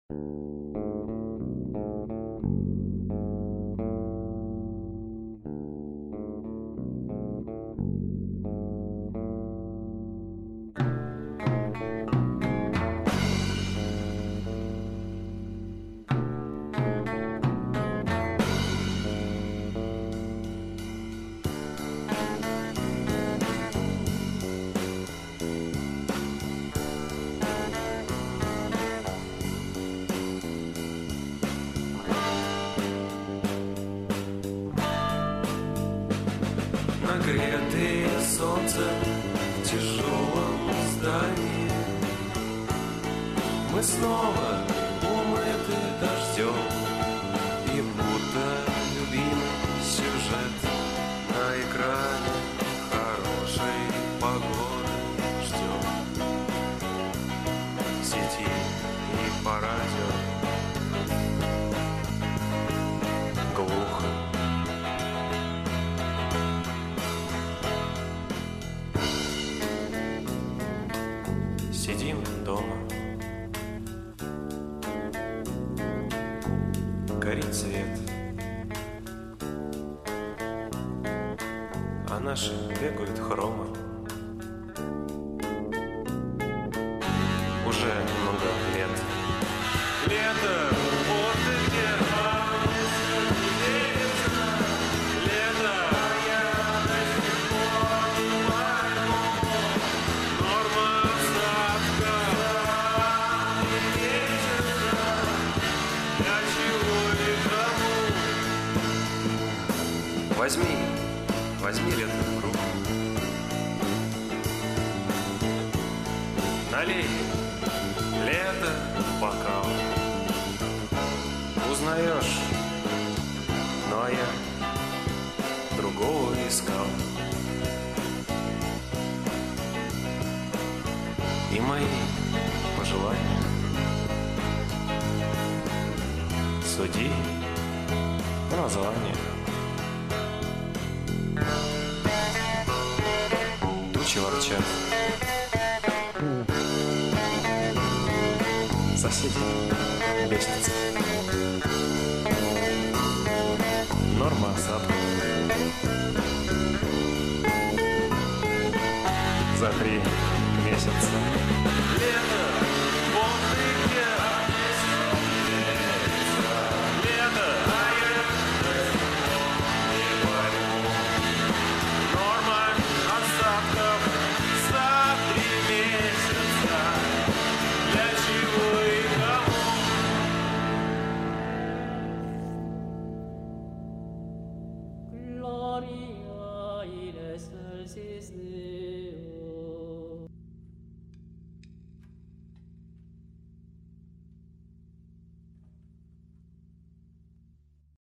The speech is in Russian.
Нагретые солнцем в тяжелом здании, мы снова умыты дождем, и будто любимый сюжет на экране хорошей погоды ждем. В сети и по радио глухо. Сидим дома, горит свет, а наши бегают хрома. Уже много лет. Лето, вот и где. Лето, я до сих пор не пойму. Норма осадка. Для чего и кому? Возьми лето в руку. Налей лето в бокал. Узнаешь, ну а я другого искал. И мои пожелания суди по названию. Тучи ворчат, соседи бесятся. Норма осадка за 3 месяца. Лето, вот ты где. Лето, а я не пойму. Норма осадков за 3 месяца. Для чего и кому? Gloria in excelsis